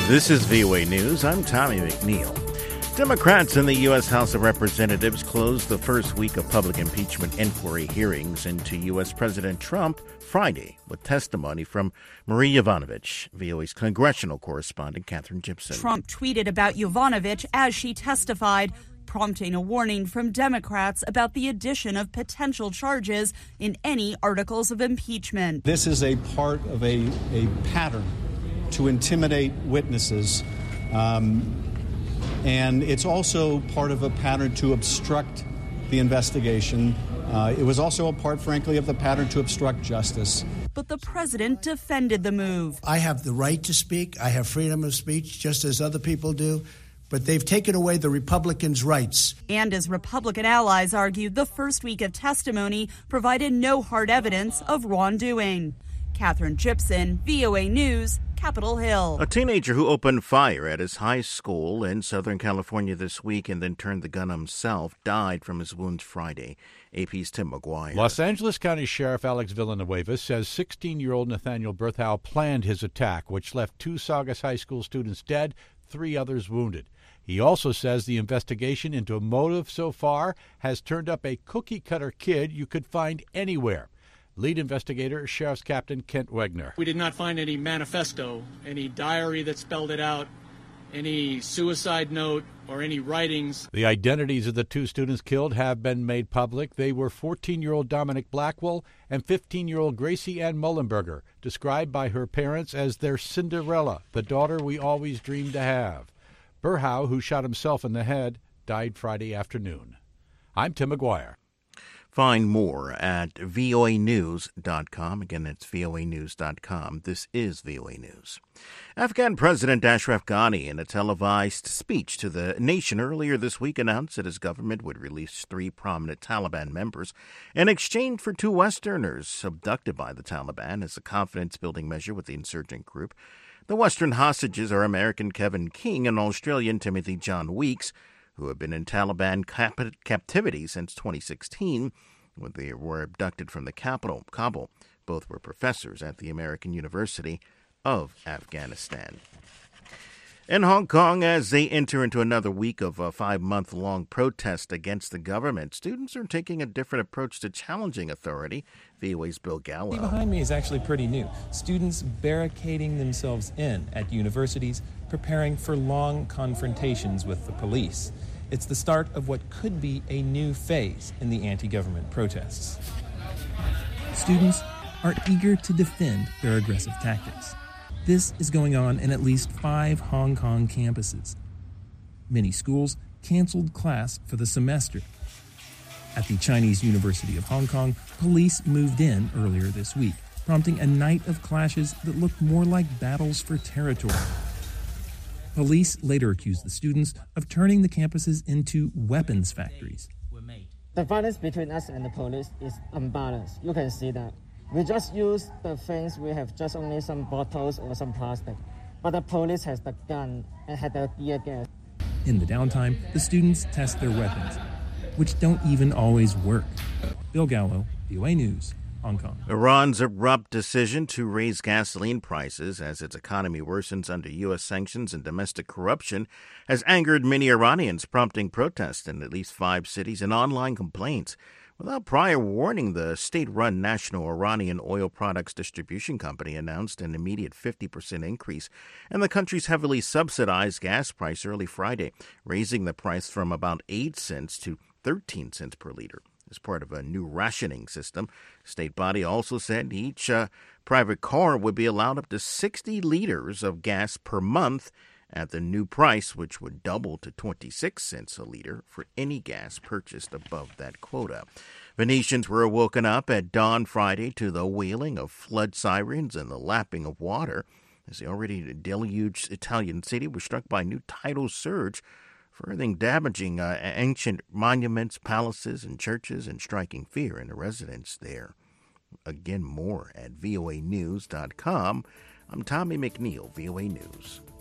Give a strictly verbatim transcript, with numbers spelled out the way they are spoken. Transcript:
This is V O A News. I'm Tommy McNeil. Democrats in the U S. House of Representatives closed the first week of public impeachment inquiry hearings into U S. President Trump Friday with testimony from Marie Yovanovitch, V O A's congressional correspondent Katherine Gibson. Trump tweeted about Yovanovitch as she testified, prompting a warning from Democrats about the addition of potential charges in any articles of impeachment. This is a part of a, a pattern to intimidate witnesses, um, and it's also part of a pattern to obstruct the investigation. Uh, it was also a part, frankly, of the pattern to obstruct justice. But the president defended the move. I have the right to speak. I have freedom of speech, just as other people do. But they've taken away the Republicans' rights. And as Republican allies argued, the first week of testimony provided no hard evidence of wrongdoing. Katherine Gibson, V O A News, Capitol Hill. A teenager who opened fire at his high school in Southern California this week and then turned the gun on himself died from his wounds Friday. A P's Tim McGuire. Los Angeles County Sheriff Alex Villanueva says sixteen-year-old Nathaniel Berthow planned his attack, which left two Saugus High School students dead, three others wounded. He also says the investigation into a motive so far has turned up a cookie-cutter kid you could find anywhere. Lead investigator, Sheriff's Captain Kent Wegner. We did not find any manifesto, any diary that spelled it out, any suicide note, or any writings. The identities of the two students killed have been made public. They were fourteen-year-old Dominic Blackwell and fifteen-year-old Gracie Ann Mullenberger, described by her parents as their Cinderella, the daughter we always dreamed to have. Berhow, who shot himself in the head, died Friday afternoon. I'm Tim McGuire. Find more at V O A news dot com. Again, that's V O A news dot com. This is V O A News. Afghan President Ashraf Ghani, in a televised speech to the nation earlier this week, announced that his government would release three prominent Taliban members in exchange for two Westerners abducted by the Taliban as a confidence-building measure with the insurgent group. The Western hostages are American Kevin King and Australian Timothy John Weeks, who have been in Taliban cap- captivity since twenty sixteen, when they were abducted from the capital, Kabul. Both were professors at the American University of Afghanistan. In Hong Kong, as they enter into another week of a five-month-long protest against the government, students are taking a different approach to challenging authority. V O A's Bill Gallo. Behind me is actually pretty new. Students barricading themselves in at universities, preparing for long confrontations with the police. It's the start of what could be a new phase in the anti-government protests. Students are eager to defend their aggressive tactics. This is going on in at least five Hong Kong campuses. Many schools canceled class for the semester. At the Chinese University of Hong Kong, police moved in earlier this week, prompting a night of clashes that looked more like battles for territory. Police later accused the students of turning the campuses into weapons factories. The violence between us and the police is unbalanced. You can see that. We just use the things, we have just only some bottles or some plastic. But the police has the gun and had the tear gas. In the downtime, the students test their weapons, which don't even always work. Bill Gallo, V O A News, Hong Kong. Iran's abrupt decision to raise gasoline prices as its economy worsens under U S sanctions and domestic corruption has angered many Iranians, prompting protests in at least five cities and online complaints. Without prior warning, the state-run National Iranian Oil Products Distribution Company announced an immediate fifty percent increase in the country's heavily subsidized gas price early Friday, raising the price from about eight cents to thirteen cents per liter. As part of a new rationing system, the state body also said each uh, private car would be allowed up to sixty liters of gas per month at the new price, which would double to twenty-six cents a liter for any gas purchased above that quota. Venetians were woken up at dawn Friday to the wailing of flood sirens and the lapping of water as the already deluged Italian city was struck by a new tidal surge, further damaging uh, ancient monuments, palaces, and churches and striking fear in the residents there. Again, more at V O A news dot com. I'm Tommy McNeil, V O A News.